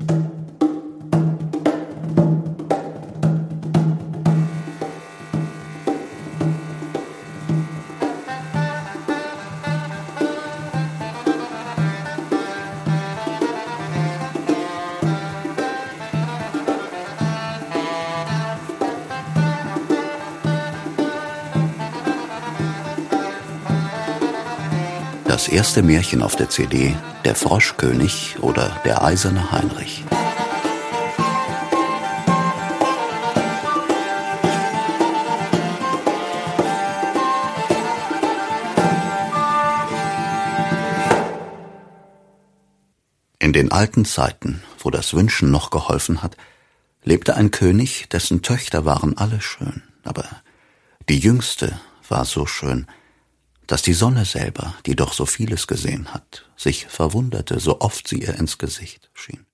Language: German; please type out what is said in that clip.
Das erste Märchen auf der CD: Der Froschkönig oder der eiserne Heinrich. In den alten Zeiten, wo das Wünschen noch geholfen hat, lebte ein König, dessen Töchter waren alle schön, aber die jüngste war so schön, dass die Sonne selber, die doch so vieles gesehen hat, sich verwunderte, so oft sie ihr ins Gesicht schien.